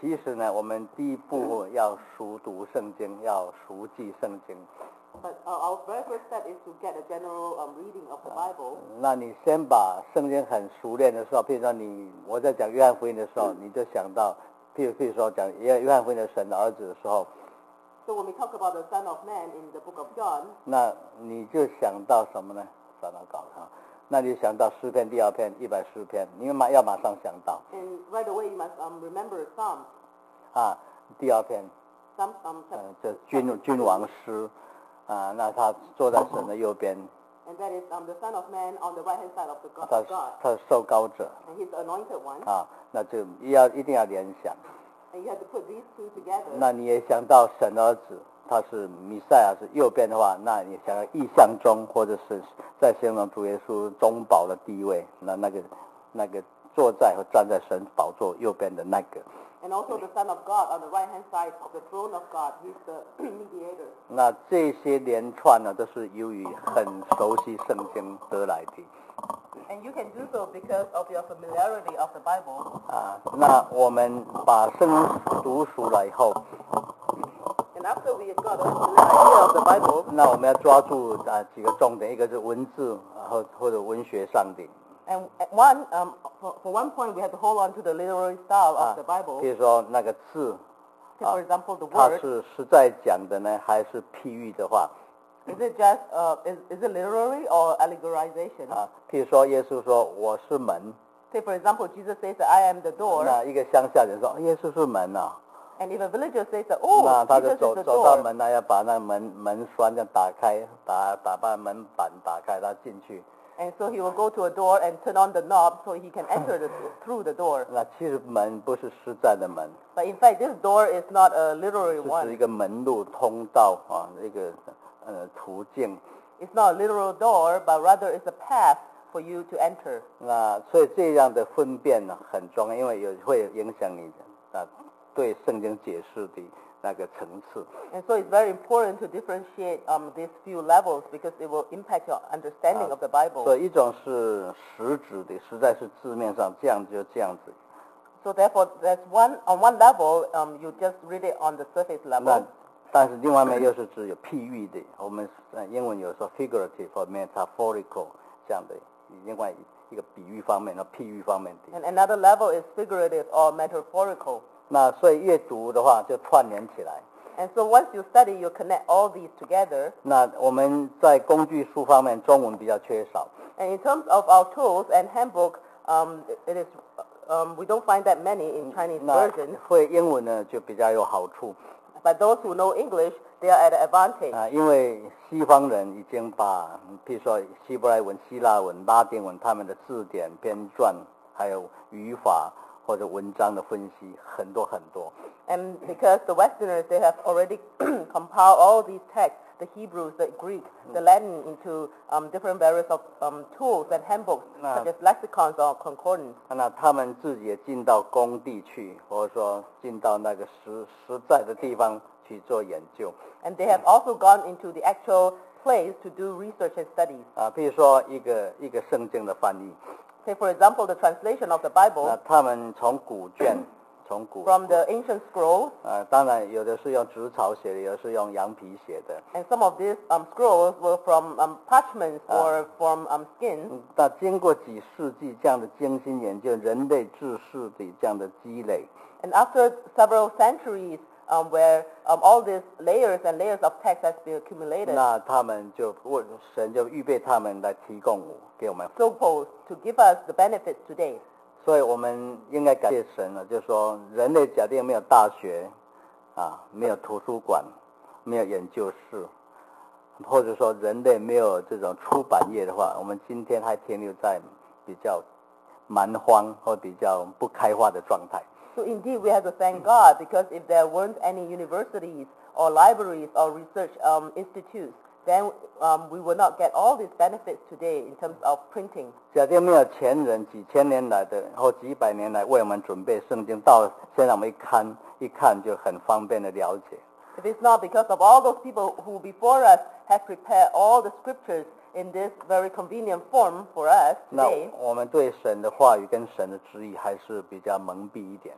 其实呢，我们第一步要熟读圣经，要熟记圣经。 But our very first step is to get a general reading of the Bible. 那你先把圣经很熟练的时候，譬如说我在讲约翰福音的时候，你就想到，譬如说讲约翰福音的神的儿子的时候。 So when we talk about the Son of Man in the book of John, 那你就想到什么呢？想到那你想到诗篇第2篇110篇，你要马上想到。 And right away you must remember Psalms. 第2篇。这君王诗，那他坐在神的右边。 And that is the Son of Man on the right hand side of the God. 他是受膏者。 And he's the anointed one. 那就一定要联想。 And you have to put these two together. 那你也想到神儿子，他是弥赛亚是右边的话，那你想要意象中，或者是在形容主耶稣中保的地位，那个坐在和站在神宝座右边的那个。 And also the Son of God on the right hand side of the throne of God, he's the mediator. 那这些连串呢，都是由于很熟悉圣经得来的。 And you can do so because of your familiarity of the Bible. 那我们把圣经读熟了以后。 And after we got a idea of the Bible, 那我们要抓住几个重点，一个是文字或者文学上的。 And for one point, we have to hold on to the literary style of the Bible. 比如说那个字， For example, the 它 word. 是实在讲的呢，还是譬喻的话？ Is it just is it literary or allegorization? 譬如说耶稣说我是门。 Say for example, Jesus says that I am the door. 那一个乡下人说耶稣是门啊。 And if a villager says that, oh, 那他就 Jesus is the 走到 door. 门要把那门栓这样打开，把门板打开，他进去。 And so he will go to a door and turn on the knob so he can enter through the door. 那其实门不是实在的门。 But in fact, this door is not a literary 这 one. 是一个门路通道一个途径。 It's not a literal door, but rather it's a path for you to enter. 那所以这样的分辨呢很重要，因为会影响你对圣经解释的那个层次。 And so it's very important to differentiate these few levels because it will impact your understanding of the Bible. 所以一种是实质的，实在是字面上这样就这样子。 So therefore, there's on one level, you just read it on the surface level. 但是另外一面又是指有譬喻的，我们英文有说 figurative 或 metaphorical 这样的另外一个比喻方面和譬喻方面的。 And another level is figurative or metaphorical. 那所以阅读的话就串联起来。 And so once you study, you connect all these together. 那我们在工具书方面，中文比较缺少。 And in terms of our tools and handbook, it is we don't find that many in Chinese version. 会英文呢就比较有好处。 But those who know English, they are at an advantage. 因为西方人已经把，譬如说希伯来文、希腊文、拉丁文，他们的字典编撰，还有语法或者文章的分析很多很多。 And because the Westerners, they have already compiled all these texts, the Hebrews, the Greek, the Latin into different various of tools and handbooks, such as lexicons or concordance. 那他们自己也进到工地去，或者说进到那个实在的地方去做研究。 And they have also gone into the actual place to do research and studies. 譬如说一个圣经的翻译。 Say, for example, the translation of the Bible. 他们从古卷。 From the ancient scrolls. 当然有的是用纸草写的，有的是用羊皮写的。 And some of these scrolls were from parchments or from skins. 那经过几世纪这样的精心研究，人类知识的这样的积累。 And after several centuries, where all these layers and layers of text has been accumulated. 那他们神就预备他们来提供给我们。 Supposed to give us the benefits today. 所以我们应该感谢神了，就是说人类假定没有大学没有图书馆，没有研究室，或者说人类没有这种出版业的话，我们今天还停留在比较蛮荒或比较不开化的状态。 So indeed, we have to thank God because if there weren't any universities or libraries or research institutes, then we would not get all these benefits today in terms of printing. 假定没有前人几千年来的或几百年来为我们准备圣经，到现在我们一看就很方便的了解。 If it's not because of all those people who before us have prepared all the scriptures in this very convenient form for us today, 那我们对神的话语跟神的旨意还是比较蒙蔽一点。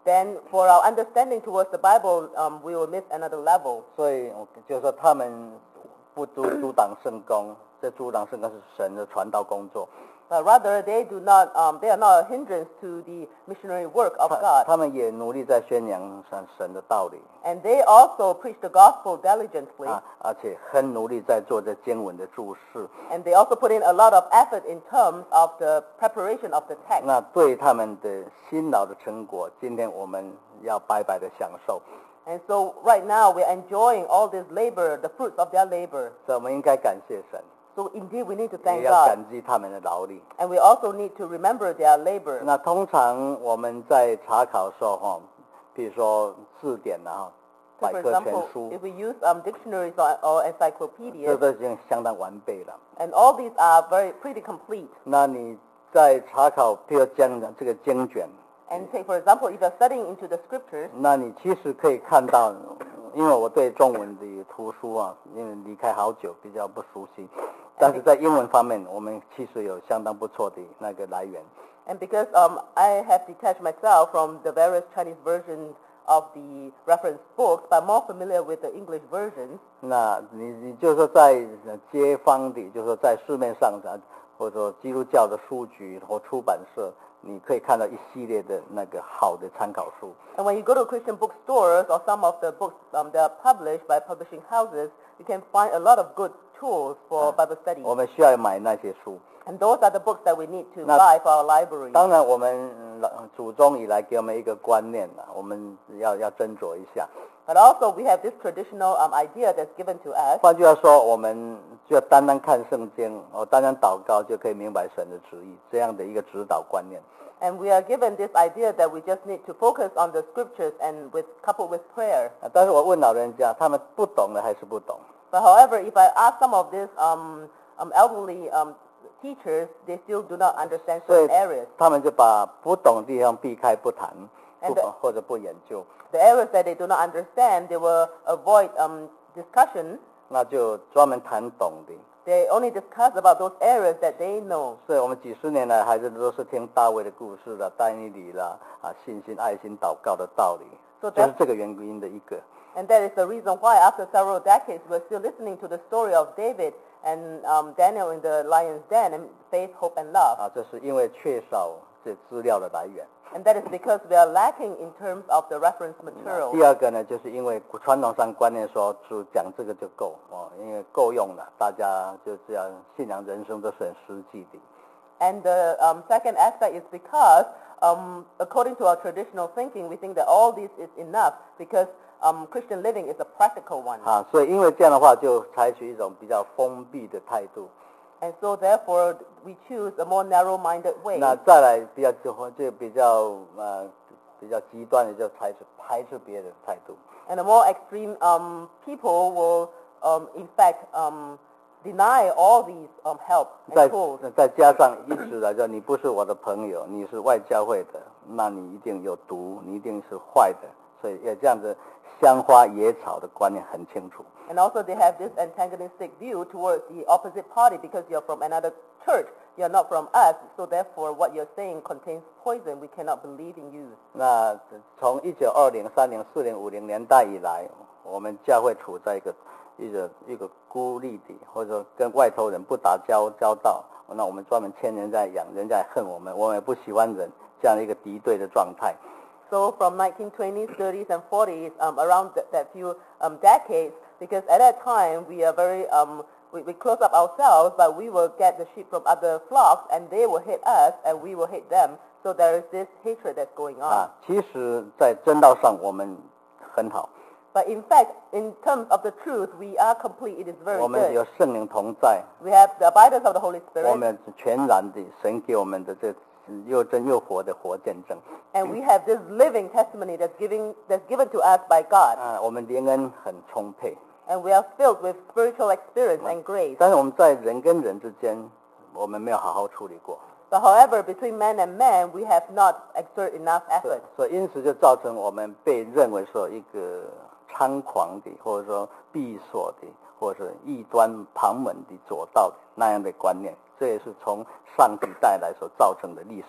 then for our understanding towards the Bible, we will miss another level. 所以就是说他们不阻挡圣工，这阻挡圣工是神的传道工作。 But rather, they are not a hindrance to the missionary work of God. 他们也努力在宣扬神的道理。 And they also preach the gospel diligently. 而且很努力在做这经文的注释。 And they also put in a lot of effort in terms of the preparation of the text. 那对他们的辛劳的成果，今天我们要白白的享受。 And so right now we're enjoying all this labor, the fruits of their labor. 所以我们应该感谢神。 So indeed we need to 也 thank 要 God. 感激他们的劳力。 And we also need to remember their labor. 那通常我们在查考的时候，比如说字典百 For 科全 example, 书， if we use dictionaries or 这 encyclopedias, 都已经相当完备了。 and all these are pretty complete. 那你在查考，譬如讲这个经卷， And take, for example, if you're studying into the scriptures, 那你其实可以看到，因为我对中文的图书因为离开好久，比较不熟悉，但是在英文方面，我们其实有相当不错的那个来源。 and because I have detached myself from the various Chinese versions of the reference books, but more familiar with the English versions. 那你就是说在街坊的，就是说在市面上或者说基督教的书局或出版社，你可以看到一系列的那个好的参考书。 And when you go to Christian bookstores or some of the books that are published by publishing houses, you can find a lot of good tools for Bible study. 我们需要买那些书。 And those are the books that we need to 那 buy for our library. 当然，我们祖宗以来给我们一个观念我们要斟酌一下。 But also we have this traditional idea that's given to us. 换句话说，我们就单单看圣经，单单祷告就可以明白神的旨意，这样的一个指导观念。 And we are given this idea that we just need to focus on the scriptures and coupled with prayer. 但是我问老人家，他们不懂的还是不懂。 But however, if I ask some of these elderly teachers, they still do not understand 所以 certain areas. 他们就把不懂的地方避开不谈， And 或者不研究， The areas that they do not understand, they will avoid discussion. 那就专门谈懂的。 They only discuss about those areas that they know. 所以我们几十年来还是都是听大卫的故事啦、但以理啦、信心、爱心、祷告的道理， So 就是 that, 这个原因的一个。 and that is the reason why after several decades we're still listening to the story of David and Daniel in the lion's den and faith, hope, and love. 这是因为缺少这资料的来源。 And that is because we are lacking in terms of the reference material. 第二个呢，就是因为传统上观念说只讲这个就够因为够用了，大家就这样信仰人生都是很实际的。 And the second aspect is because, according to our traditional thinking, we think that all this is enough because Christian living is a practical one. 所以因为这样的话，就采取一种比较封闭的态度。 And so therefore, we choose a more narrow-minded way. 那再来比较极端的，就采取排斥别人的态度。 And the more extreme people will, in fact, deny all these help and tools. 再加上一直来说，你不是我的朋友，你是外教会的，那你一定有毒，你一定是坏的，所以也这样子香花野草的观念很清楚。 And also they have this antagonistic view towards the opposite party because you're from another church, you're not from us, so therefore what you're saying contains poison, we cannot believe in you. 那从1920、30、40、50年代以来，我们教会处在一个孤立的，或者说跟外头人不打交道，那我们专门欠人家养，人家也恨我们，我们也不喜欢人，这样的一个敌对的状态。 So from 1920s, 30s, and 40s, around that few decades, because at that time we are very, we close up ourselves, but we will get the sheep from other flocks, and they will hate us, and we will hate them. So there is this hatred that's going on. 其实在真道上我们很好。 But in fact, in terms of the truth, we are complete. It is very 我们有 good. 圣灵同在， We have the abidance of the Holy 我 Spirit, 们全然的神给我们的这又真又活的活见证。 and we have this living testimony that's given to us by God. 我们灵恩很充沛， And we are filled with spiritual experience and grace. 但是我们在人跟人之间，我们没有好好处理过， But however, between man and man, we have not exerted enough effort. 所以因此就造成我们被认为说一个猖狂的，或者说闭锁的，或者是异端旁门的左道的那样的观念，这也是从上几代来所造成的历史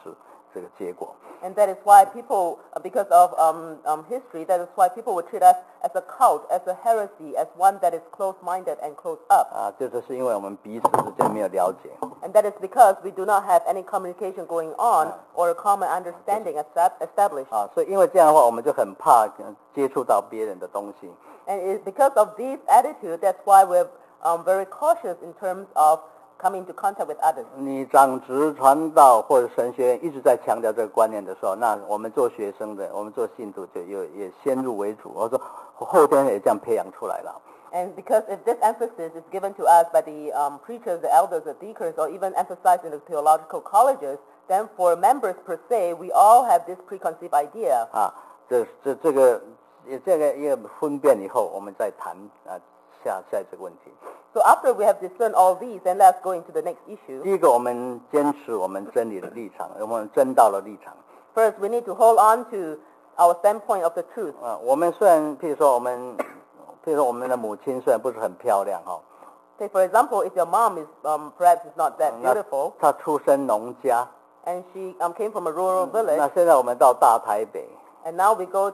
这个结果。 And that is why people, because of history, that is why people would treat us as a cult, as a heresy, as one that is close-minded and closed up. 就是因为我们彼此之间没有了解。 And that is because we do not have any communication going on or a common understanding established. 所以因为这样的话，我们就很怕接触到别人的东西。 And because of this attitude, that's why we're very cautious in terms of coming into contact with others. 你长职传道或者神学院一直在强调这个观念的时候，那我们做学生的，我们做信徒就也先入为主。我说后天也这样培养出来了。 And because if this emphasis is given to us by the preachers, the elders, the deacons, or even emphasized in the theological colleges, then for members per se, we all have this preconceived idea. 这个也分辨以后，我们再谈下这个问题。 So after we have discerned all these, then let's go into the next issue. 第一个，我们坚持我们真理的立场，我们真道的立场。 First, we need to hold on to our standpoint of the truth. 我们虽然，譬如说我们的母亲虽然不是很漂亮 Say, for example, if your mom is perhaps is not that beautiful, 她出身农家， and she came from a rural village, 那现在我们到大台北， and now we go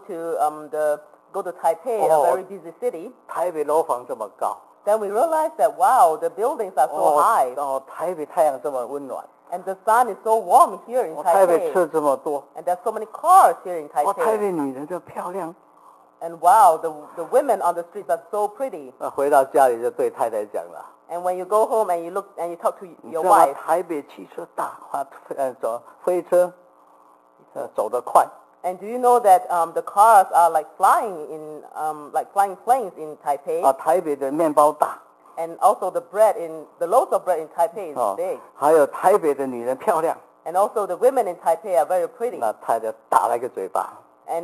to Taipei, a very busy city. 台北楼房这么高。 Then we realize that, wow, the buildings are so high. 台北太阳这么温暖。 And the sun is so warm here in 台北 Taipei. 车这么多。 And there's so many cars here in 台 Taipei. 北女人就漂亮。 And wow, the women on the streets are so pretty. 回到家里就对太太讲了。 And when you go home and you look and you talk to 你 your 知道吗？ wife, 台北汽车大，飞车，走得快。 and do you know that the cars are like flying planes in Taipei? 台北的面包大。 And also the loaves of bread in Taipei is big. 还有台北的女人漂亮。 And also the women in Taipei are very pretty. 那太太打了一个嘴巴。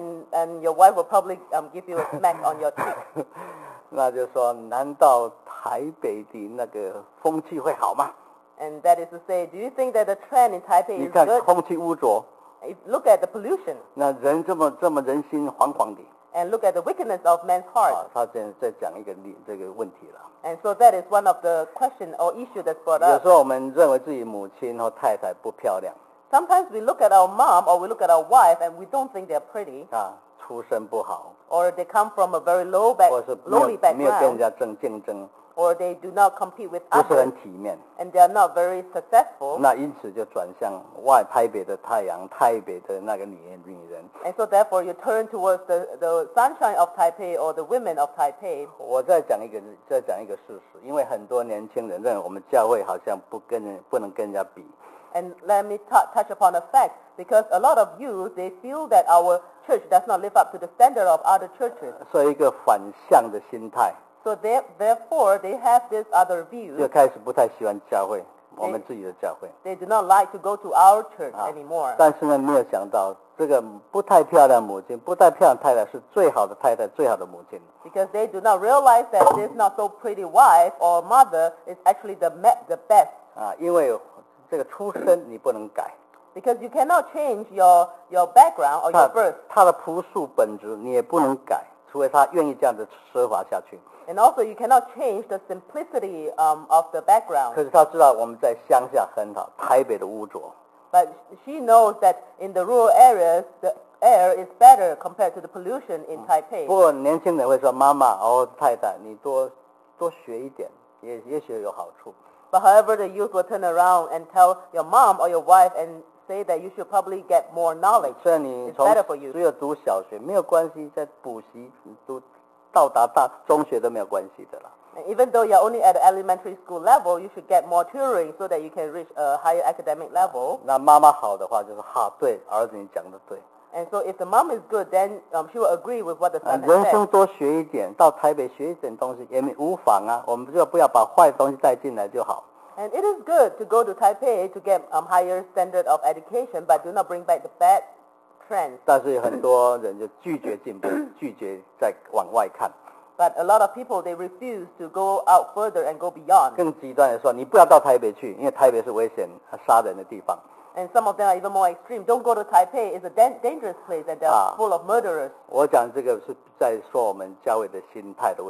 And your wife will probably give you a smack on your cheek. 那就说，难道台北的那个风气会好吗？ And that is to say, do you think that the trend in Taipei 你 is 看 good? 空气污浊。 Look at the pollution. 那人这么人心惶惶的。 And look at the wickedness of man's heart. 他在讲一个这个问题了。 And so that is one of the question or issue that's brought 有 up. 时候我们认为自己母亲或太太不漂亮。 Sometimes we look at our mom or we look at our wife and we don't think they're pretty. 出身不好。 Or they come from a very lowly 没有跟人 background. 家竞争。 Or they do not compete with 不是很 others. 体面。 And they are not very successful. 那因此就转向台北的太阳，台北的那个女人。 And so therefore you turn towards the sunshine of Taipei or the women of Taipei. 我再讲一个事实，因为很多年轻人认为我们教会好像不能跟人家比。 And let me touch upon a fact, because a lot of youth, they feel that our church does not live up to the standard of other churches. 所以一个反向的心态。 So therefore, they have this other view. 就开始不太喜欢教会，我们自己的教会。 They do not like to go to our church anymore. 但是呢，没有想到这个不太漂亮母亲、不太漂亮太太是最好的太太、最好的母亲。 Because they do not realize that this not so pretty wife or mother is actually the best. 因为这个出身你不能改。 Because you cannot change your background or your birth. 他的朴素本质你也不能改，除非他愿意这样子奢华下去。 And also you cannot change the simplicity of the background. 可是他知道我们在乡下很好，台北的污浊。 But she knows that in the rural areas, the air is better compared to the pollution in Taipei. 不过年轻人会说：“妈妈，太太，你多学一点，也许有好处。” But however, the youth will turn around and tell your mom or your wife and say that you should probably get more knowledge. 虽然你 It's better for you. 只有读小学没有关系，在补习到达中学都没有关系的啦。 And even though you're only at the elementary school level, you should get more tutoring so that you can reach a higher academic level. 那妈妈好的话就是对，儿子你讲的对。 And so if the mom is good, then she will agree with what the son 人 has 生 said. 多学一点，到台北学一点东西也无妨啊。我们就不要把坏东西带进来就好。 And it is good to go to Taipei to get higher standard of education, but do not bring back the bad trends. 但是很多人就拒绝进步，拒绝再往外看。 But a lot of people, they refuse to go out further and go beyond. 更极端的说，你不要到台北去，因为台北是危险杀人的地方。 And some of them are even more extreme. Don't go to Taipei. It's a dangerous place and they're full of murderers. 我讲这个是在说我们教会的心态的问题了。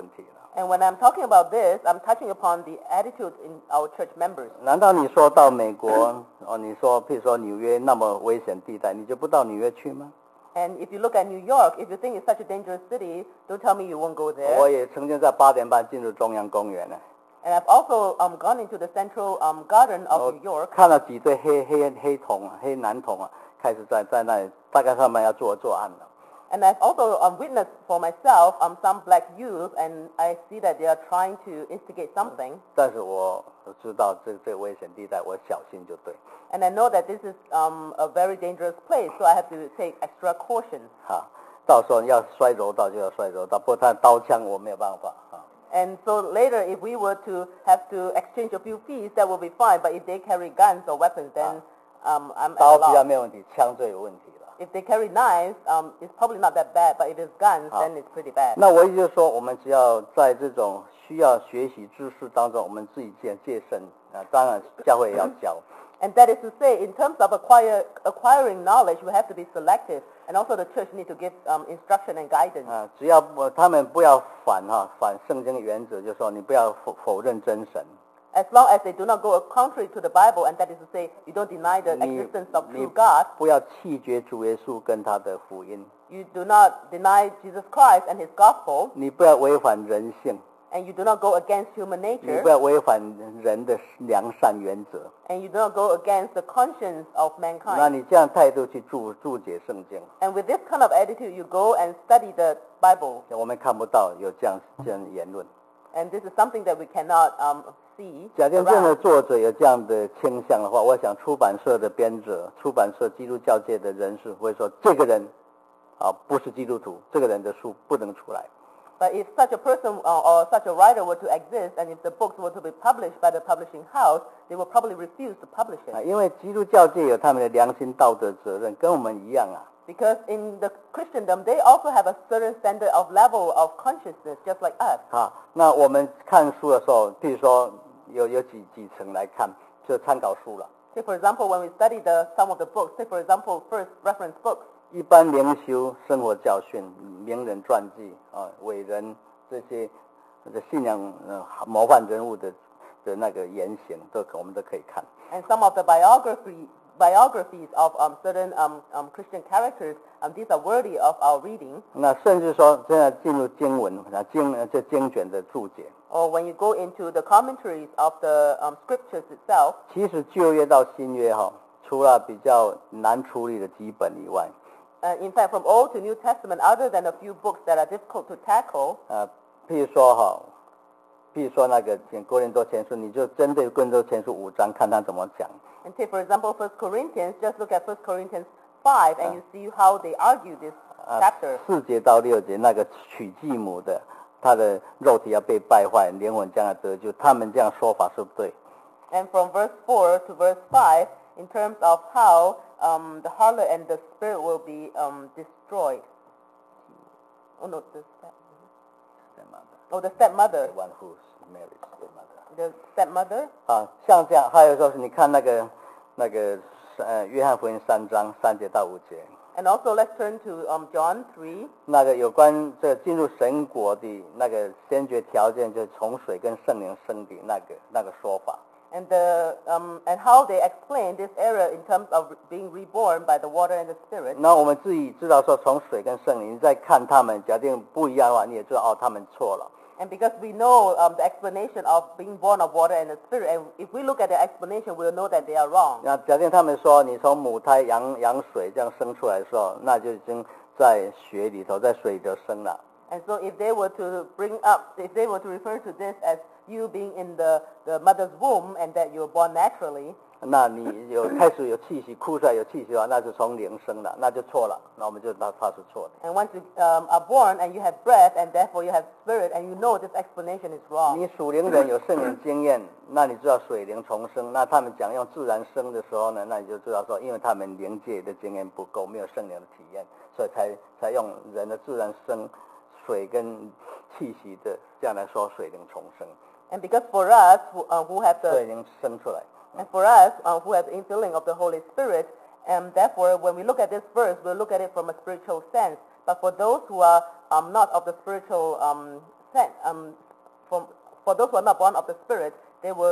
And when I'm talking about this, I'm touching upon the attitude in our church members. 难道你说到美国你说譬如说纽约那么危险地带，你就不到纽约去吗？ And if you look at New York, if you think it's such a dangerous city, don't tell me you won't go there. 我也曾经在8点半进入中央公园呢。 And I've also gone into the central garden of New York. 看了几对黑童黑男童开始在那里，大概他们要作案了。 And I've also witnessed for myself some black youth, and I see that they are trying to instigate something. 但是我知道这危险地带，我小心就对。 And I know that this is a very dangerous place, so I have to take extra caution. 到时候要摔柔道就要摔柔道，不过他刀枪我没有办法。 And so later, if we were to have to exchange a few fees, that will be fine. But if they carry guns or weapons, then I'm at a 刀比较 loss. 没有问题，枪最有问题了。 If they carry knives, it's probably not that bad. But if it's guns, then it's pretty bad. 那我也就是说，我们只要在这种需要学习知识当中，我们自己戒慎当然教会也要教。 And that is to say, in terms of acquiring knowledge, we have to be selective, and also the church need to give instruction and guidance. 只要他们不要反圣经原则，就是说你不要否认真神。 As long as they do not go contrary to the Bible, and that is to say, you don't deny the existence of true God. 不要弃绝主耶稣跟他的福音。 You do not deny Jesus Christ and His gospel, 你不要违反人性， and you do not go against human 你 nature, 不要违反人的良善原则。 and you do not go against the conscience of 那 mankind. 你这样态度去注解圣经， And with this kind of attitude, you go and study the Bible. 我们看不到有这样的言论。 And this is something that we cannot see 假定这的 around. 作者有这样的倾向的话，我想出版社的编者、出版社基督教界的人士会说，这个人不是基督徒，这个人的书不能出来。 But if such a person or such a writer were to exist, and if the books were to be published by the publishing house, they will probably refuse to publish it. 因为基督教界有他们的良心道德责任，跟我们一样 Because in the Christendom, they also have a certain standard of level of consciousness, just like us. 那我们看书的时候，譬如说有几层来看，就参考书了。 Say, for example, when we study some of the books, say, for example, first reference books, 一般灵修、生活教训、名人传记伟人这些信仰模范人物的那个言行，我们都可以看。 and some of the biographies of certain Christian characters, these are worthy of our reading. 那甚至说，现在进入经文经卷的注解， Or when you go into the commentaries of the scriptures itself, 其实旧约到新约除了比较难处理的基本以外， in fact, from Old to New Testament, other than a few books that are difficult to tackle, 譬如说那个哥林多前书，你就针对哥林多前书5章看他怎么讲。 and take, for example, 1 Corinthians, just look at 1 Corinthians 5, and you see how they argue this chapter. 4节到6节那个娶继母的，他的肉体要被败坏，灵魂将要得救，他们这样说法是不对。 And from verse 4 to verse 5, in terms of how the harlot and the spirit will be destroyed. Oh no, the stepmother. The one who's married stepmother. The stepmother. 像这样，还有说是你看那个约翰福音3章3节到5节。 And also let's turn to John 3. 那个有关这进入神国的那个先决条件，就是从水跟圣灵生的那个说法。 And and how they explain this area in terms of being reborn by the water and the spirit. 那我们自己知道说从水跟圣灵，你再看他们，假定不一样的话，你也知道他们错了。 And because we know the explanation of being born of water and the spirit, and if we look at the explanation, we'll know that they are wrong. 那假定他们说你从母胎羊水这样生出来的时候，那就已经在血里头，在水里头生了。 And so if they were to if they were to refer to this as you being in the mother's womb and that you were born naturally, 那你开始有气息，哭出来有气息的话，那是从灵生的，那就错了。那我们就知道它是错的。 and once you are born and you have breath and therefore you have spirit, and you know this explanation is wrong. 你属灵人有圣灵经验，那你知道水灵重生。那他们讲用自然生的时候呢，那你就知道说，因为他们灵界的经验不够，没有圣灵的体验，所以才用人的自然生水跟气息的这样来说水灵重生。 And because for us who have 水 the 灵生出来。 and for us who have the infilling of the Holy Spirit, and therefore when we look at this verse, we'll look at it from a spiritual sense. But for those who are not of the spiritual sense, for those who are not born of the Spirit, they will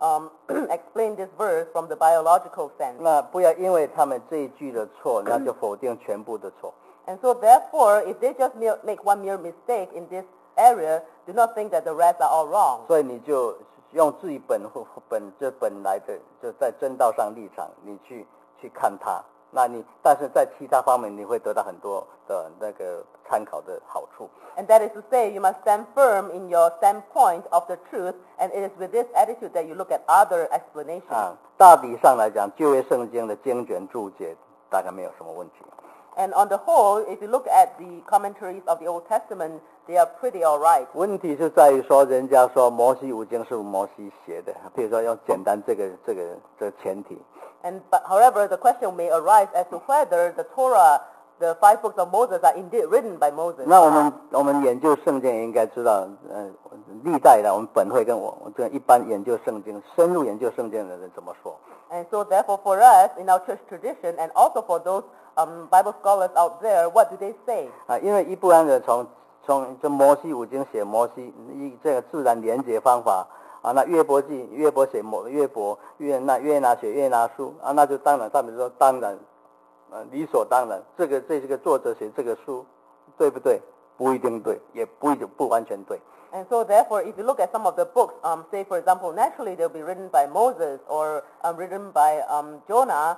explain this verse from the biological sense. 那不要因为他们这一句的错，那就否定全部的错。 And so therefore, if they just make one mere mistake in this area, do not think that the rest are all wrong. 所以你就用自己本来的就在真道上立场，你去看它。但是在其他方面你会得到很多的那个参考的好处。 And that is to say, you must stand firm in your standpoint of the truth, and it is with this attitude that you look at other explanations. 大体上来讲，旧约圣经的经卷注解大概没有什么问题。 And on the whole, if you look at the commentaries of the Old Testament, they are pretty all right. 问题就在于说，人家说摩西五经是摩西写的，比如说用简单这个前提。 However, the question may arise as to whether the Torah, the 5 books of Moses, are indeed written by Moses. 那我们研究圣经也应该知道，历代的我们本会跟我这一般研究圣经、深入研究圣经的人怎么说。 And so therefore for us, in our church tradition, and also for those Bible scholars out there, what do they say? 因为一般人从这摩西五经写摩西这个自然连结方法。那约伯记，约伯写约伯，约拿写约拿书，那就当然，他们说当然，理所当然，这个作者写这个书，对不对？不一定对，也不完全对。 And so therefore, if you look at some of the books, say for example, naturally they'll be written by Moses or written by Jonah,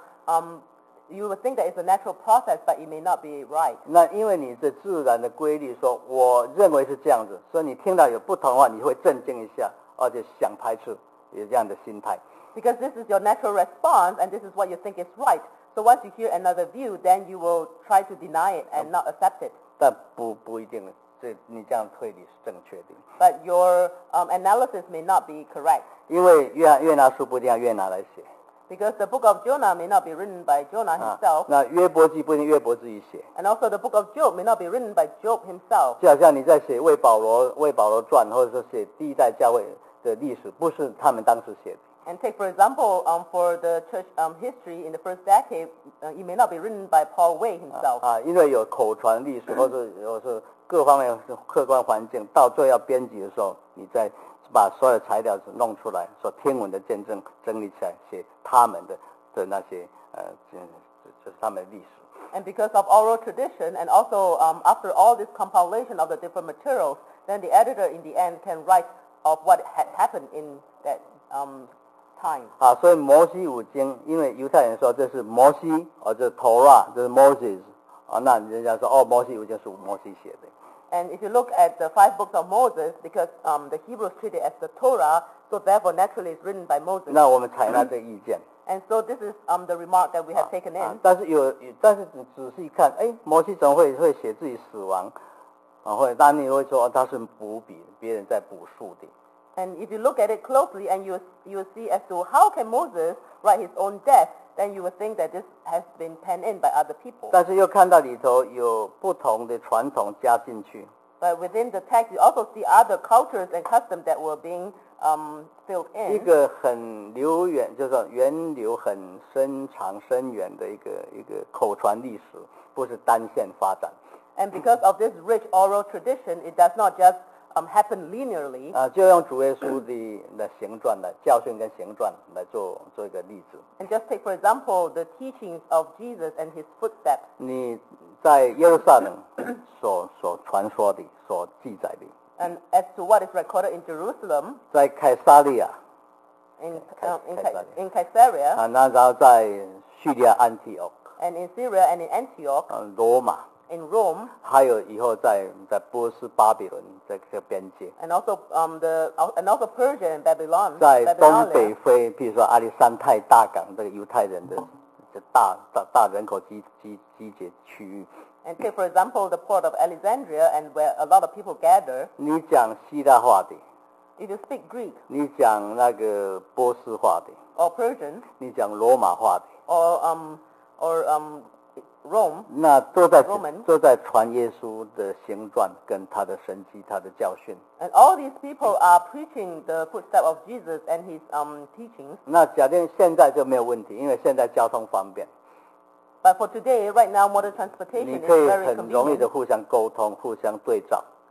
you would think that it's a natural process, but it may not be right. 那因为你这自然的规律说，我认为是这样子，所以你听到有不同的话，你会震惊一下。而且想排斥，有这样的心态。 Because this is your natural response, and this is what you think is right. So once you hear another view, then you will try to deny it and not accept it. 但不一定，你这样推理是正确的。 But your analysis may not be correct. 因为约拿书不一定要约拿来写。 Because the book of Jonah may not be written by Jonah himself. 那约伯记不一定约伯自己写。 And also the book of Job may not be written by Job himself. 就好像你在写为保罗传，或者说写第一代教会的历史，不是他们当时写的。 And take for example, for the church history in the first decade, it may not be written by Paul Way himself. 因为有口传历史，或者是各方面客观环境，到最后要编辑的时候，你再把所有材料弄出来，说天文的见证整理起来，写他们的那些就是他们的历史。 And because of oral tradition, and also after all this compilation of the different materials, then the editor in the end can write of what had happened in that time. 所以摩西五经，因为犹太人说这是摩西，这是 Torah， 这是 Moses，那人家说摩西五经是摩西写的。 And if you look at the 5 books of Moses, because the Hebrews treat it as the Torah, so therefore naturally it's written by Moses. 那我们采纳这个意见。 And so this is the remark that we have taken in. 但是仔细看，摩西怎么会写自己死亡？那你会说他是补笔，别人在补述的。 And if you look at it closely, and you will see as to how can Moses write his own death, then you will think that this has been penned in by other people. 但是又看到里头有不同的传统加进去。 But within the text, you also see other cultures and customs that were being filled in. 一个很流远，就是源流很深长深远的一个口传历史，不是单线发展。 And because of this rich oral tradition, it does not just happen linearly. 就用主耶稣的行传来教训跟行传来做一个例子。 And just take for example the teachings of Jesus and his footsteps. 你在耶路撒冷所传说的、所记载的。 And as to what is recorded in Jerusalem. 在凯撒利亚。 In Caesarea. 那然后在叙利亚安提奥。 And in Syria and in Antioch. 罗马。 In Rome. 还有以后在波斯巴比伦这个边界。 And also Persia and Babylon. 在东北非，譬如说亚历山泰大港这个犹太人的大人口集结区域。 And take for example the port of Alexandria, and where a lot of people gather. 你讲希腊话的。 If you speak Greek. 你讲那个波斯话的。 Or Persian. 你讲罗马话的。 Or Rome. 那都在传耶稣的行传跟他的神迹、他的教训。 And all these people are preaching the footsteps of Jesus and his teachings. 那假定现在就没有问题，因为现在交通方便。 But for today, right now, modern transportation is very convenient. 你可以很容易的互相沟通、互相对照。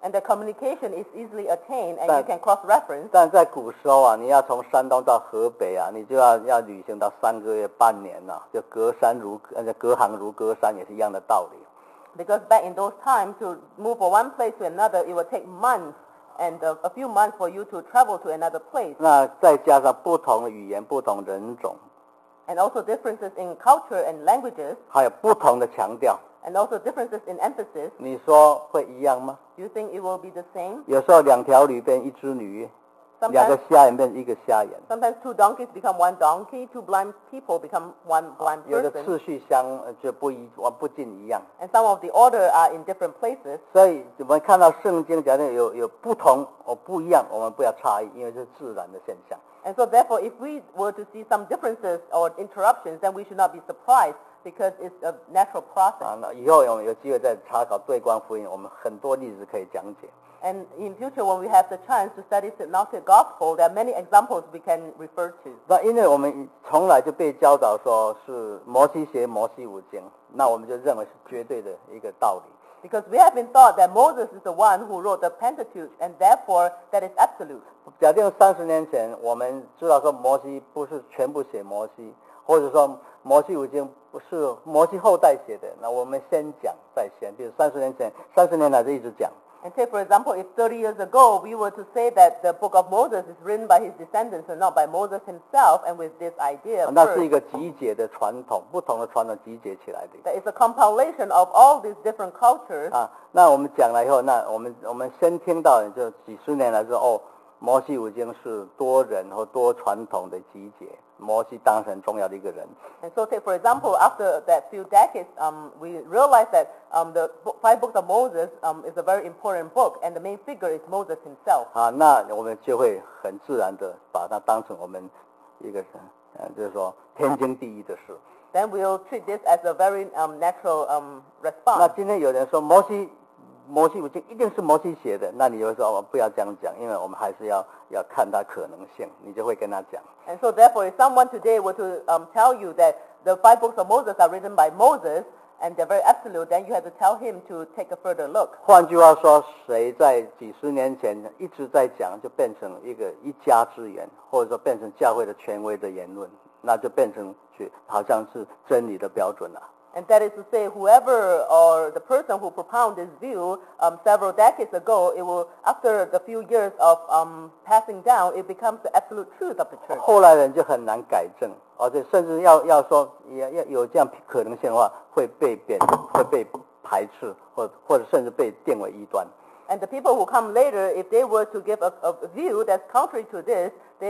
And the communication is easily attained, and you can cross-reference. 但在古时候啊，你要从山东到河北啊，你就要旅行到3个月、半年呐、就隔行如隔山，也是一样的道理。 Because back in those times, to move from one place to another, it would take months and a few months for you to travel to another place. 那再加上不同的语言、不同人种， And also differences in culture and languages, 还有不同的强调， and also differences in emphasis. 你说会一样吗？ Do you think it will be the same? 有时候2条驴变1只驴，2个 Sometimes, 瞎眼变1个瞎眼， sometimes 2 donkeys become 1 donkey, 2 blind people become 1 blind 有的 person. 次序就不尽一样。 And some of the order are in different places. 所以我们看到圣经假定有不同不一样，我们不要诧异，因为这是自然的现象。 And so therefore, if we were to see some differences or interruptions, then we should not be surprised because it's a natural process. 那以后有机会再查考对观福音，我们很多例子可以讲解。 And in future, when we have the chance to study Synoptic Gospel, there are many examples we can refer to. 那因为我们从来就被教导说是摩西写摩西五经，那我们就认为是绝对的一个道理。 Because we have been taught that Moses is the one who wrote the Pentateuch, and therefore that is absolute. 假定30年前我们知道说摩西不是全部写摩西，或者说摩西五经不是摩西后代写的，那我们先讲再先，比如30年前，30年来就一直讲。 And say, for example, if 30 years ago we were to say that the book of Moses is written by his descendants and not by Moses himself, and with this idea 那是 first, 一个集结的传统，不同的传统集结起来的。 that is a compilation of all these different cultures. 那我们讲了以后，那我们先听到就几十年来说，摩西五经是多人或多传统的集结，摩西当然很重要的一个人。 And so, say, for example, after that few decades, we realized that the 5 books of Moses is a very important book, and the main figure is Moses himself. 那我们就会很自然的把它当成我们一个就是说天经地义的事。 Then we'll treat this as a very natural 那 response. 今天有人说摩西五经一定是摩西写的，那你就说不要这样讲，因为我们还是要看它可能性，你就会跟他讲。 And so, therefore, if someone today were to tell you that the 5 books of Moses are written by Moses and they're very absolute, then you have to tell him to take a further look. 换句话说，谁在几十年前一直在讲，就变成一家之言，或者说变成教会的权威的言论，那就变成好像是真理的标准了。 And that is to say, whoever or the person who propound this view several decades ago, it will, after the few years of passing down, it becomes the absolute truth of the church. 后来人就很难改正，而且甚至要说要有这样可能性的话，会被排斥，或者甚至被定为异端。 And the people who come later, if they were to give a view that's contrary to this, they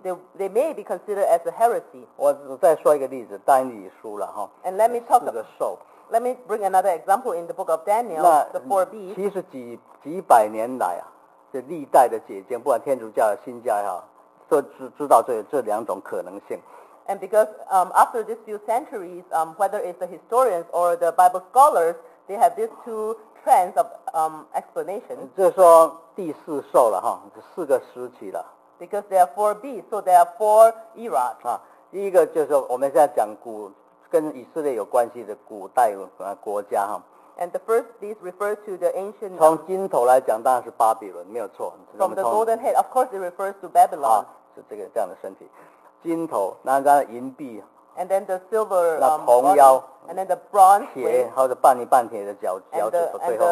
may be considered as a heresy. 我再说一个例子，但以理书了哈。 And let me talk. 4个兽。 Let me bring another example in the book of Daniel, 那 the 4 beasts. 其实几百年来啊，这历代的解经，不管天主教也新教也好，都知道这2种可能性。 And because after these few centuries, whether it's the historians or the Bible scholars, they have these 2 trends of explanation. 就是说第4兽了哈，4个时期了。 Because there are 4 beasts, so there are 4 eras. 第一个就是说我们现在讲跟以色列有关系的古代国家哈。 And the first beast refers to the ancient. 从金头来讲，当然是巴比伦，没有错。 From the golden head, of course, it refers to Babylon. 是这样的身体，金头，然后银币。 And then the silver 那铜腰 body, and then the bronze 铁 waist, 或者半泥半铁的脚 and 趾 the 最后。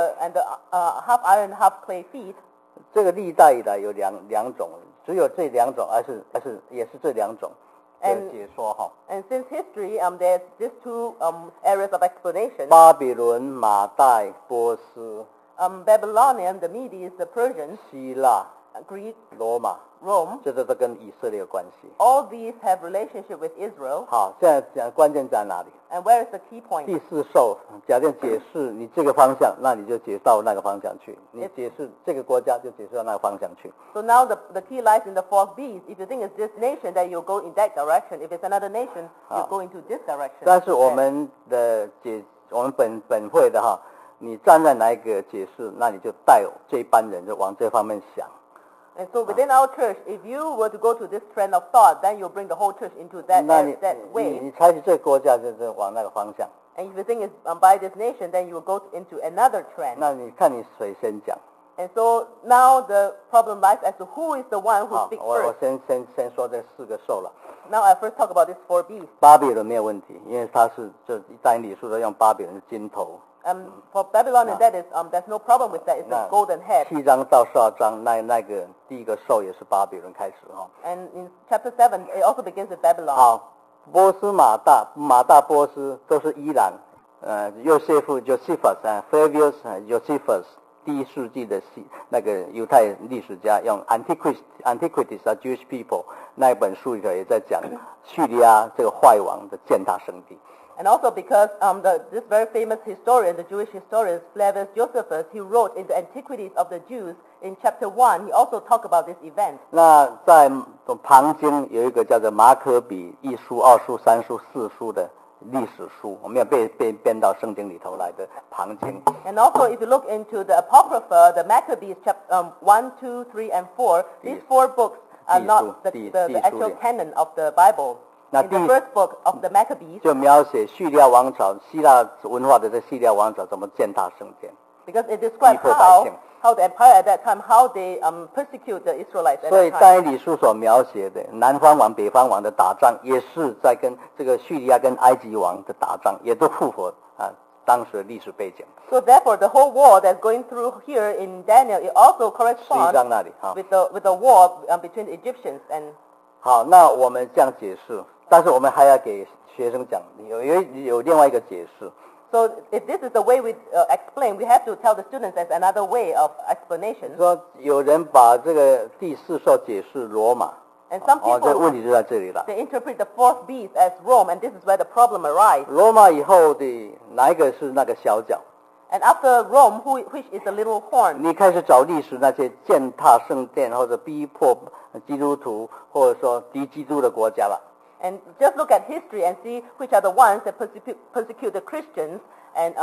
half iron, half clay feet. 这个历代以来有两种，只有这2种，也是这2种的解说哈。 And since history, there's these 2 areas of explanation. 巴比伦、马代、波斯、 Babylonian, the Medes, the Persians, 希腊、 Greek, 罗马， Rome, 这都跟以色列有关系。 all these have relationship with Israel. 好，现在讲关键在哪里？ And where is the key point? 第4兽，假定解释你这个方向，那你就解到那个方向去；你解释这个国家，就解释到那个方向去。 So now the key lies in the 4th beast. If you think it's this nation, then you'll go in that direction. If it's another nation, you'll go into this direction. 但是我们本会的哈，你站在哪一个解释，那你就带这一班人就往这方面想。 And so within our church, if you were to go to this trend of thought, then you'll bring the whole church into that 那 way. 你采取这个国家就是往那个方向。 And if you think it's by this nation, then you will go into another trend. 那你看你谁先讲？ And so now the problem lies as to who is the one who 好， speaks 我 first. 先说这4个兽了。 Now I first talk about these 4 beasts. 巴比伦没有问题，因为它是就在理书的用巴比伦的金头。 For Babylon, and that is, there's no problem with that. It's a golden head. 7章到12章那个第一个兽也是巴比伦开始哈。 And in chapter 7, it also begins with Babylon. 好，波斯马大波斯都是伊朗，约瑟夫 Josephus Flavius Josephus 第1世纪的那个犹太历史家用 Antiquities of Jewish People 那一本书里头也在讲叙利亚这个坏王的践踏圣地。 And also because this very famous historian, the Jewish historian Flavius Josephus, he wrote in the Antiquities of the Jews in chapter 1, he also talked about this event. 那在旁经有一个叫做马可比1书、2书、3书、4书的历史书，我们要被编到圣经里头来的旁经。 And also if you look into the Apocrypha, the Maccabees, chapter 1, 2, 3, and 4, these 4 books are not the actual canon of the Bible. In the first book of the Maccabees, 就描写叙利亚王朝、希腊文化的这叙利亚王朝怎么践踏圣殿。 because it describes how the empire at that time, how they persecute the Israelites at 所以 that 但 time. 以理书所描写的南方王、北方王的打仗，也是在跟这个叙利亚跟埃及王的打仗，也都符合当时的历史背景。 So therefore, the whole war that's going through here in Daniel, it also 11章 corresponds 那里哈。 with the war between the Egyptians and. 好，那我们这样解释，但是我们还要给学生讲，有另外一个解释。 So if this is the way we explain, we have to tell the students there's another way of explanation. 说有人把这个第4兽解释罗马， And some 这 people, 问题就在这里了。 they interpret the 4th beast as Rome, and this is where the problem arises. 罗马以后的哪一个是那个小角？ And after Rome, which is the little horn? 你开始找历史那些践踏圣殿或者逼迫基督徒，或者说敌基督的国家吧。 And just look at history and see which are the ones that persecute the Christians and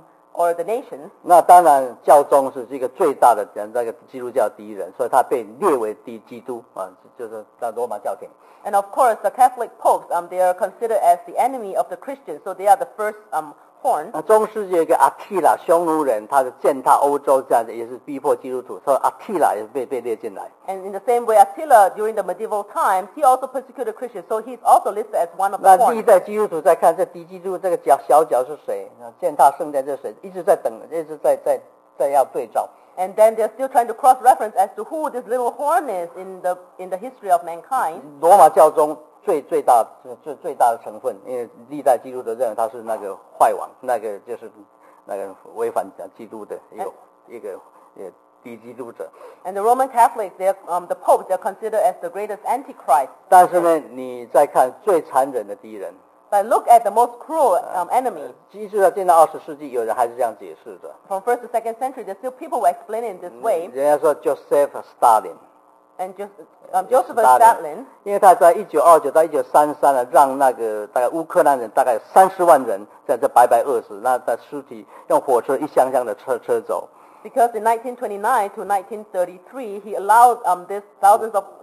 or the nations. 那当然，教宗是这个最大的那个基督教敌人，所以他被列为敌基督啊，就是在罗马教廷。 And of course, the Catholic popes, they are considered as the enemy of the Christians, so they are the first horn. 中世纪有一个阿提拉匈奴人，他是践踏欧洲，这样子也是逼迫基督徒，所以阿提拉也被列进来。 And in the same way, Attila, during the medieval times, he also persecuted Christians, so he's also listed as one of the 那历 horns. 代基督徒在看这敌基督这个小角是谁？践踏圣殿这是谁？一直在等，一直在要对照。 And then they're still trying to cross-reference as to who this little horn is in the history of mankind. 罗马教宗最大的成分，因为历代基督徒认为他是那个坏王，那个就是那个违反基督的一个敌基督者。 And the Roman Catholics, the popes, they're considered as the greatest antichrist. 但是呢，你再看最残忍的敌人， But look at the most cruel enemy. 即使到进到20世纪，有人还是这样解释的。 From 1st to 2nd century, there's still people who explain it in this way. 人家说 Joseph Stalin。 And Joseph Stalin, 因为他在1929到1933呢，让那个大概乌克兰人大概30万人在这白饿死，那在尸体用火车一箱箱的车走。 because in 1929 to 1933, he allowed these thousands of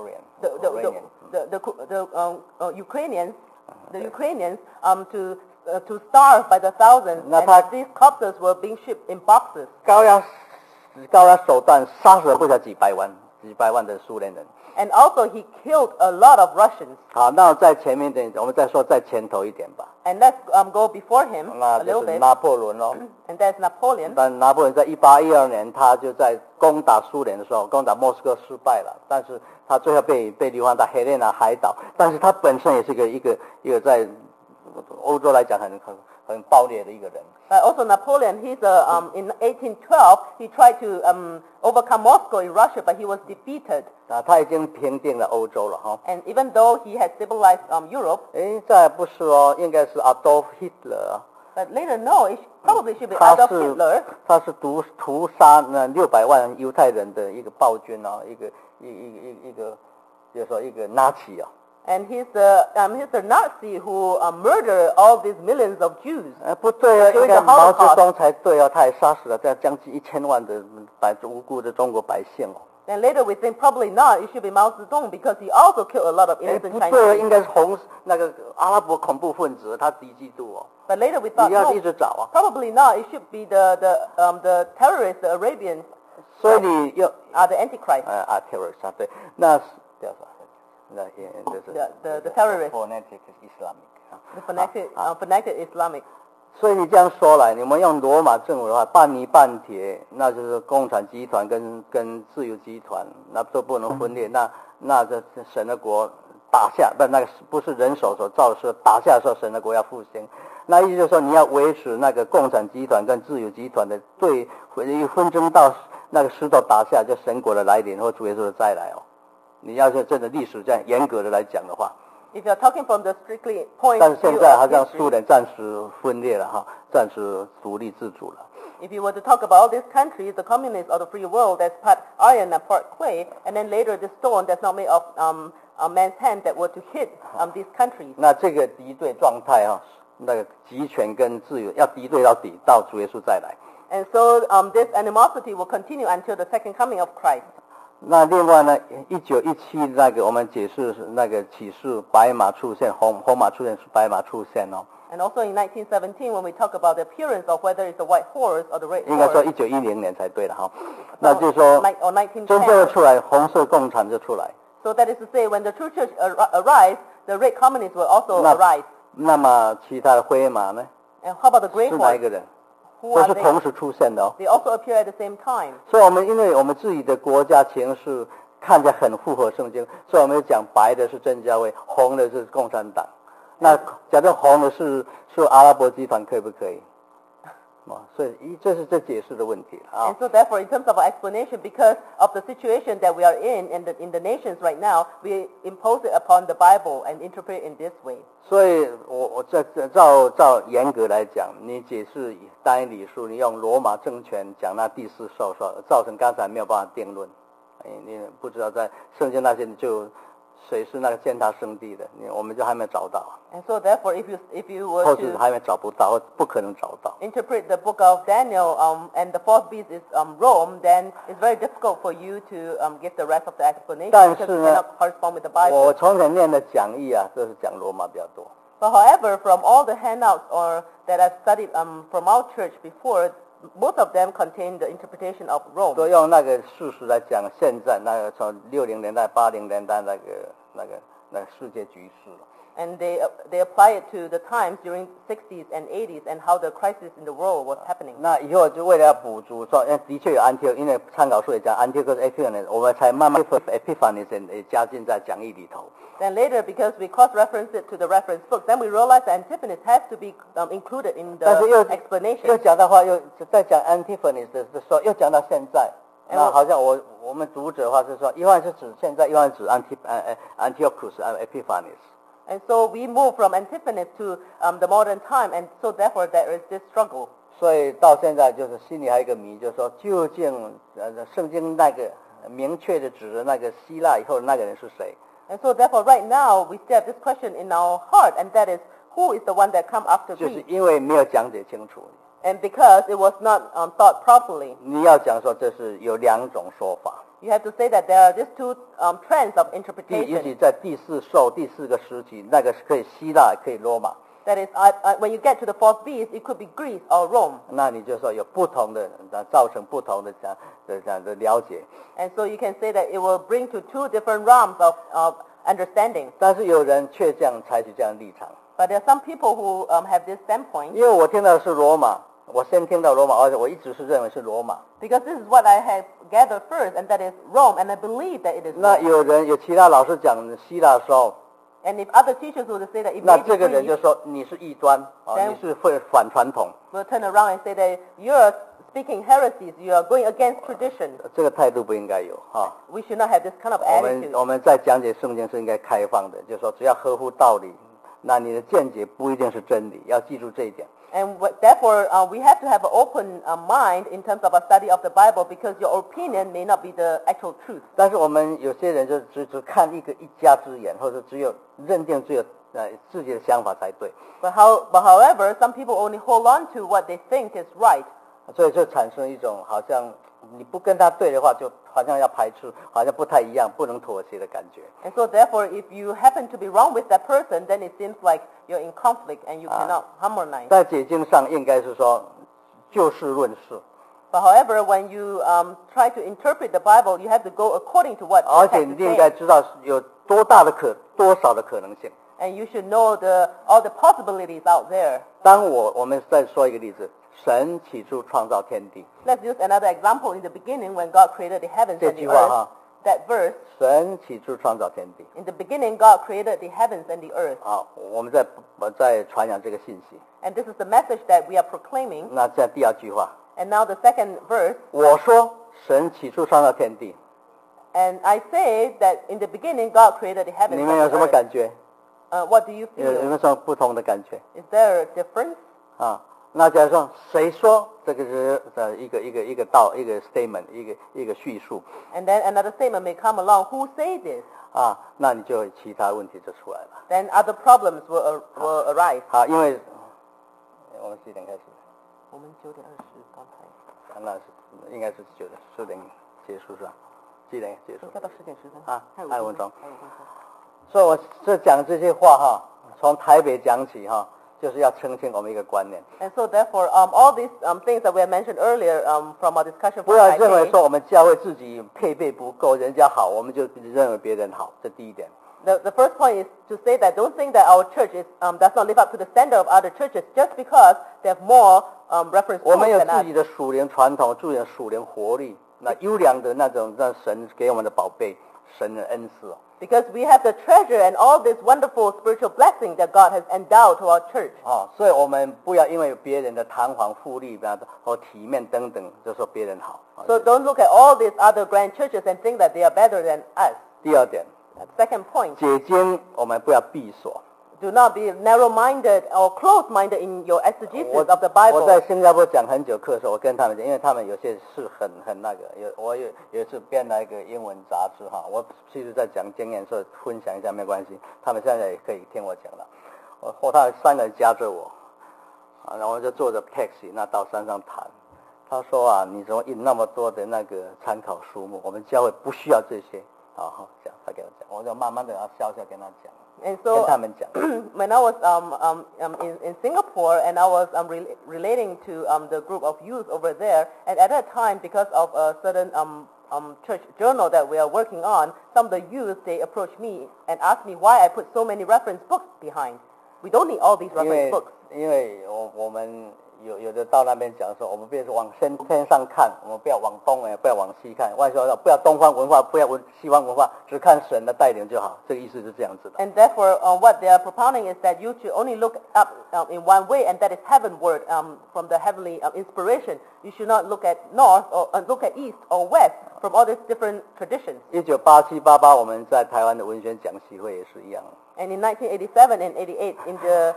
Ukrainians to starve by the thousands, and these corpses were being shipped in boxes. 高压手段杀死了不少几百万的苏联人。 And also he killed a lot of Russians. 好，那在前面点，我们再说在前头一点吧。 And let's go before him 那 a 就 little 是 bit. 拿破仑咯。 And that's Napoleon. 但拿破仑在1812年，他就在攻打苏联的时候，攻打莫斯科失败了，但是他最后被流放到黑莲娜海岛。但是他本身也是一个在欧洲来讲很暴烈的一个人。 Also Napoleon, in 1812, he tried to overcome Moscow in Russia, but he was defeated. 他已经平定了欧洲了哈。 And even though he had civilized Europe, 再不是哦，应该是 Adolf Hitler。 but later no, it probably should be Adolf Hitler. 他是屠杀那600万犹太人的一个暴君啊，一个就是说一个纳粹啊。 And he's the Nazi who murdered all these millions of Jews. 不对啊， During 应该 the 毛泽 Holocaust. 东才对啊，他也杀死了这样将近1000万的无辜的中国百姓哦。 And later we think probably not, it should be Mao Zedong because he also killed a lot of innocent 不对啊， Chinese. 应该是那个阿拉伯恐怖分子，他敌基督哦。 But later we thought 你要 no, 一直找啊。 probably not. It should be the terrorists, the Arabians. 所以你用 are the Antichrist. terrorist 对，那是叫啥？那也就是 the terrorist. fanatic Islamic The fanatic Islamic. 所以你这样说来，你们用罗马政府的话，半泥半铁，那就是共产集团跟自由集团，那都不能分裂。那这神的国打下，那个不是人手所造的事，打下的时候神的国要复兴。那意思就是说，你要维持那个共产集团跟自由集团的对纷争到那个石头打下，就神国的来临或主耶稣的再来哦。你要是真的历史这样严格的来讲的话。 If you're talking from the strictly point 但是 of 现 view 在 of 好像 history, 苏联暂时分裂了哈，暂时独立自主了。 if you were to talk about all these countries, the communists of the free world, that's part iron and part clay, and then later the stone that's not made of man's hand that were to hit these countries. 那这个敌对状态哈，那个集权跟自由要敌对到底，到主耶稣再来。 And so this animosity will continue until the second coming of Christ. 那另外呢，1917那个我们解释那个启示白马出现，红马出现是白马出现哦。 And also in 1917, when we talk about the appearance of whether it's the white horse or the red 应该说 horse, 1910年才对了哈。那就是说， or 真正的 1910. 出来，红色共产就出来。 So that is to say, when the true church arrives, the red communists will also 那 arise. 那么其他的灰马呢？ And how about the gray 是哪一 horse? 个人？ Who 都 are 是 they? 同时出现的哦。 They also appear at the same time. 所以因为我们自己的国家情势看起来很符合圣经，所以我们讲白的是真教会，红的是共产党。那假设红的是阿拉伯集团，可以不可以？所以这是解释的问题啊。 And so therefore, in terms of our explanation, because of the situation that we are in the nations right now, we impose it upon the Bible and interpret it in this way. 所以我照严格来讲，你解释单一理数，你用罗马政权讲那第四兽，造成刚才没有办法定论。你不知道在圣经那些就谁是那个践踏圣地的，我们就还没找到。 And so therefore, if you were 或是 to 还没找不到，或不可能找到。 interpret the book of Daniel and the fourth beast is Rome, then it's very difficult for you to give the rest of the explanation 但 because 是 it 呢， cannot correspond with the Bible. 我从前念的讲义啊，都是讲罗马比较多。 But however, from all the handouts that I've studied from our church before, most of them contain the interpretation of Rome. 都用那个事实来讲，现在那个从60年代、80年代那个世界局势了。 And they apply it to the times during 60s and 80s and how the crisis in the world was happening. 那以后就为了要补足说，的确有安提，因为参考书也讲安提克是 Epiphanes， 我们才慢慢 Epiphanes 也加进在讲义里头。 Then later, because we cross-reference it to the reference books, then we realize that Antiphonus has to be included in 但是 the 又 explanation. 讲的话，又在讲 Antiphanes 的时候，又讲到现在。那好像我们读者的话是说，一方面是指现在，一方面指 Antiochus Epiphanes。 And so we move from Antiphonus to the modern time, and so therefore there is this struggle. 所以到现在就是心里还有一个谜，就是说究竟圣经那个明确的指的那个希腊以后的那个人是谁？ And so therefore right now we still have this question in our heart, and that is, who is the one that come after 就是 Greece? 因为没有讲解清楚。 And because it was not thought properly, 你要讲说这是有两种说法， you have to say that there are these two trends of 尤 interpretation. 其在第四兽第四个时期，那个是可以希腊，可以罗马。 That is, when you get to the fourth beast, it could be Greece or Rome. 那你就说有不同的，造成不同的这样的了解。 And so you can say that it will bring to two different realms of understanding. 但是有人却这样采取这样的立场， But there are some people who have this standpoint. 因为我听到的是罗马，我先听到罗马，而且我一直是认为是罗马。 Because this is what I have gathered first, and that is Rome, and I believe that it is 那 Rome. 有其他老师讲希腊的时候， And if other teachers would say that it 那 may 这 be 个人就 Greece, 说你是异端啊， Then- 你是会反传统， we'll turn around and say that you're speaking heresies, you are going against tradition. 这个态度不应该有哈。 We should not have this kind of 我们 attitude. 在讲解圣经是应该开放的，就是说只要合乎道理，那你的见解不一定是真理，要记住这一点。 And therefore, we have to have an open mind in terms of our study of the Bible, because your opinion may not be the actual truth. 但是我们有些人就只看一家之言，或者只有认定只有自己的想法才对， But however, some people only hold on to what they think is right. 所以就产生一种好像你不跟他对的话，就好像要排斥，好像不太一样，不能妥协的感觉。 And so therefore, if you happen to be wrong with that person, then it seems like you're in conflict and you cannot harmonize. 在解经上应该是说就事论事， But however, when you try to interpret the Bible, you have to go according to what 而 the 且 text 你 is 应该 saying. 知道有多少的可能性。 And you should know all the possibilities out there. 当我们再说一个例子，神起初创造天地， Let's use another example. In the beginning, when God created the heavens 这 and 句 the 话 earth, 哈， that verse, 神起初创造天地。 in the beginning, God created the heavens and the earth. 好，我们在传扬这个信息。 And this is the message that we are proclaiming. 那这第二句话， And now the second verse, 我说神起初创造天地， and I say that in the beginning, God created the heavens 你 and 们有什 the 么 earth. 感觉？ What do you 有 feel? 没有什么不同的感觉？ Is there a difference? 啊，那假如说谁说这个是一个 statement 一个叙述 And then another statement may come along. Who say this? 啊，那你就其他问题就出来了。 Then other problems will arise. 好，因为我们几点开始？ 我们9点20刚才。 那是应该是10点结束是吧？几点结束？ 要到10点13 啊，还有分钟。 还有5分钟。 所以我这讲这些话哈，从台北讲起哈，就是要澄清我们一个观念， And so therefore, all these things that we have mentioned earlier from our discussion 不 from 要认为 Taipei, 说我们教会自己配备不够，人家好，我们就认为别人好，这第一点。 the first point is to say that don't think that our church does not live up to the standard of other churches just because they have more reference 我 points 们有 than 自己 us. 的属灵传统，自己的属灵活力，那优良的那种让神给我们的宝贝，神的恩赐哦。 Because we have the treasure and all this wonderful spiritual blessing that God has endowed to our church. 啊，所以我们不要因为别人的堂皇富丽，或体面等等，就说别人好。啊 So don't look at all these other grand churches and think that they are better than us. 第二点， Second point, 解经我们不要闭锁。 do not be narrow-minded or close-minded in your exegesis of the 我 Bible. 在新加坡讲很久课的时候，我跟他们讲，因为他们有些是很那个，我有一次编了一个英文杂志哈，我其实在讲经验的时候分享一下没关系，他们现在也可以听我讲了。他们3个人夹着我，啊，然后我就坐着 taxi 那到山上谈。他说啊，你怎么印那么多的那个参考书目？我们教会不需要这些。好讲，他给我讲，我就慢慢的笑跟他讲。 And 跟 so 他们讲。 when I was in Singapore and I was relating to the group of youth over there, and at that time, because of a certain church journal that we are working on, some of the youth, they approached me and asked me why I put so many reference books behind. We don't need all these 因 reference 为 books. 因为我们有的到那边讲说，我们不要往天上看，我们不要往东不要往西看，外说不要东方文化，不要西方文化，只看神的带领就好。这个意思是这样子的。 And therefore, what they are propounding is that you should only look up in one way, and that is heavenward from the heavenly inspiration. You should not look at north or look at east or west from all these different traditions. 1987、88我们在台湾的文宣讲习会也是一样。 And in 1987 and 88, in the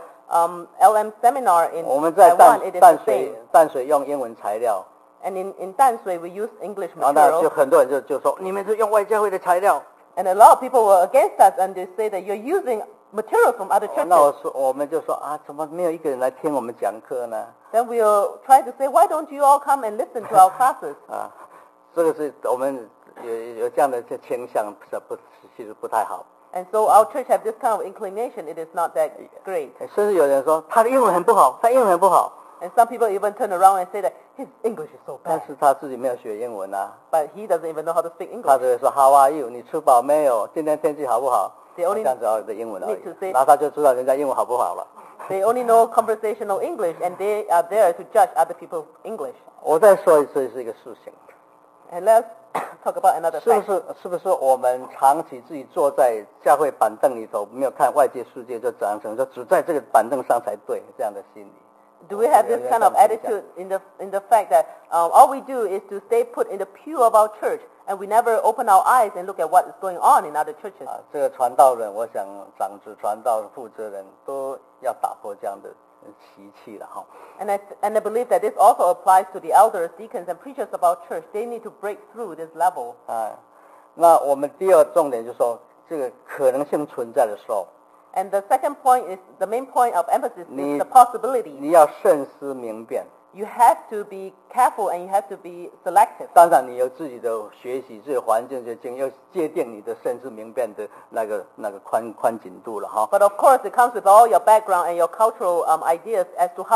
LM seminar in 我们在 Taiwan, it is 淡 the 水 same. 淡水用英文材料， And in Danshui, we use English 然后呢就 material. 很多人就说你们是用外教会的材料。 And a lot of people were against us, and they say that you're using materials from other 那 churches. 我们就说啊，怎么没有一个人来听我们讲课呢？ Then we'll try to say, why don't you all come and listen to our classes? 啊，这个是我们有这样的倾向，其实不太好。 And so our church have this kind of inclination. It is not that great. 甚至有人说他的英文很不好，他英文很不好， And some people even turn around and say that his English is so 但 bad, 是他自己没有学英文啊， but he doesn't even know how to speak 他 English. 只会说 How are you？ 你吃饱没有？今天天气好不好？ They only 这样子的英文而 need to 已， say- 然后他就知道人家英文好不好了。 They only know conversational English, and they are there to judge other people's English. 我再说一次是一个事情， And let's talk about another 是不 fact. 是我们长期自己坐在教会板凳里头，没有看外界世界，就长成说只在这个板凳上才对这样的心理？ Do we have this kind of attitude in the fact that all we do is to stay put in the pew of our church, and we never open our eyes and look at what is going on in other churches? 啊，这个传道人，我想长子传道负责人都要打破这样的习气了哈。 And I believe that this also applies to the elders, deacons, and preachers of our church. They need to break through this level. 啊，那我们第二重点就是说，这个可能性存在的时候， And the second point is, the main point of emphasis Need- is the possibility. 你要慎思明辨。 You have to be careful and you have to be selective. 当然，你有自己的学习、自己的环境、经验，要界定你的慎思明辨的那个宽紧度了哈。 But of course, it comes with all your background and your cultural ideas as to how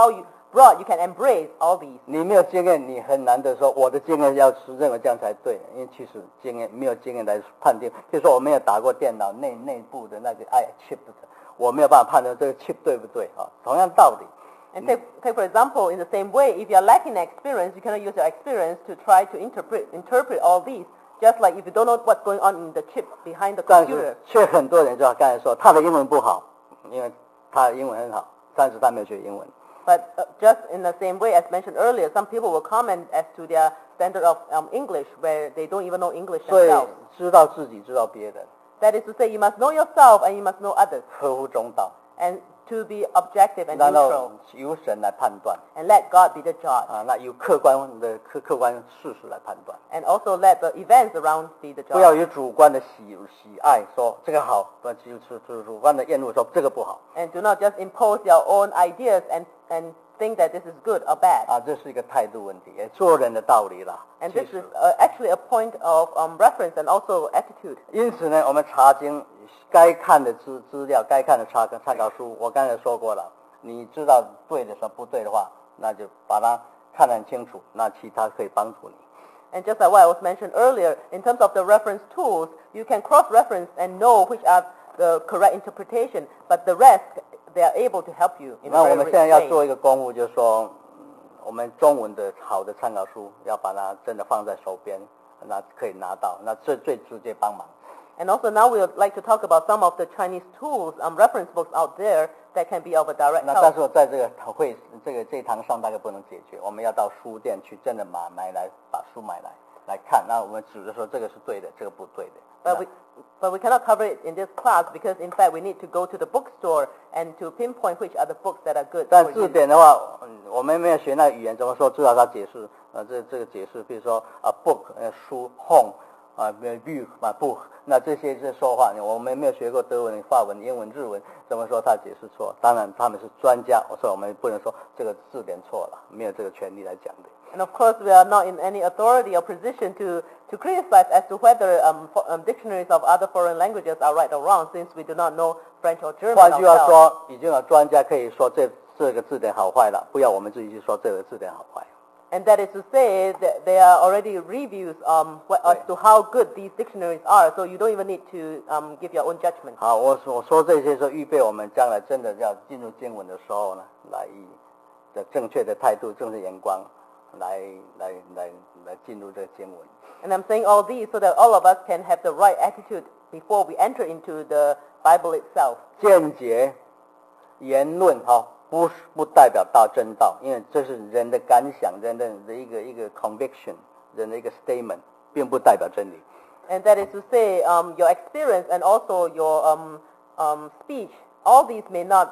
broad, you can embrace all these. 你没有经验，你很难的说我的经验要是认为这样才对，因为其实经验没有经验来判定。比如说我没有打过电脑内部的那个chip 的，我没有办法判断这个 chip 对不对啊？同样道理。 And take for example, in the same way, if you are lacking experience, you cannot use your experience to try to interpret all these. Just like if you don't know what's going on in the chip behind the 但 computer. 是却很多人就像刚才说，他的英文不好，因为他的英文很好，但是他没有学英文。 But just in the same way as mentioned earlier, some people will comment as to their standard of English where they don't even know English 所以 themselves. 知道自己，知道别人， That is to say, you must know yourself and you must know others, 合乎中道， and to be objective and 然 neutral, 后由神来判断 and let God be the judge, 啊，那由客观事实来判断， and also let the events around be the 不要 judge, 有主观的喜爱说这个好，不就是主观的厌恶说这个不好 and do not just impose your own ideas and think that this is good or bad. 啊，这是一个态度问题，也做人的道理啦。 And 其 this 实 is actually a point of reference and also attitude. 因此呢，我们查经该看的资料，该看的参考书，我刚才说过了。你知道对的什么不对的话，那就把它看得很清楚，那其他可以帮助你。 And just like what I was mentioned earlier, in terms of the reference tools, you can cross-reference and know which are the correct interpretation, but the rest, they are able to help you in 那 a 我 very 们 rich 现在要 way. 做一个功夫，就是说，我们中文的好的参考书要把它真的放在手边，那可以拿到，那这最直接帮忙。 And also now we would like to talk about some of the Chinese tools, reference books out there that can be of a direct 那但 help. 是我在这个这一堂上大概不能解决，我们要到书店去真的买来把书买来看，那我们指着说这个是对的，这个不对的。 But we cannot cover it in this class because in fact we need to go to the bookstore and to pinpoint which are the books that are good 但 for 字 you. 典的话，我们没有学那个语言，怎么说知道它解释？这个解释，比如说book 书 home view book， 那这些是说话，我们没有学过德文、法文、英文、日文，怎么说他解释错？当然他们是专家，所以我们不能说这个字典错了，没有这个权利来讲的。 And of course, we are not in any authority or position to criticize as to whether dictionaries of other foreign languages are right or wrong, since we do not know French or German 换句话 ourselves. 说，已经有专家可以说这个字典好坏了，不要我们自己去说这个字典好坏。 And that is to say that there are already reviews as to how good these dictionaries are, so you don't even need to give your own judgment. 好，我说这些是预备我们将来真的要进入经文的时候呢，来以正确的态度、正确眼光来进入这个经文。 And I'm saying all these so that all of us can have the right attitude before we enter into the Bible itself. 见解、言论不代表到真道，因为这是人的感想，人的一个 conviction， 人的一个 statement， 并不代表真理。 And that is to say, your experience and also your speech, all these may not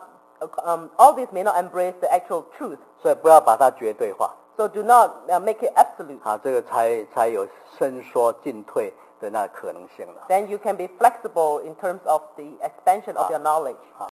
embrace the actual truth. 所以不要把它绝对化， So do not make it absolute. 这个才有伸缩进退的那可能性了。 Then you can be flexible in terms of the expansion of your knowledge.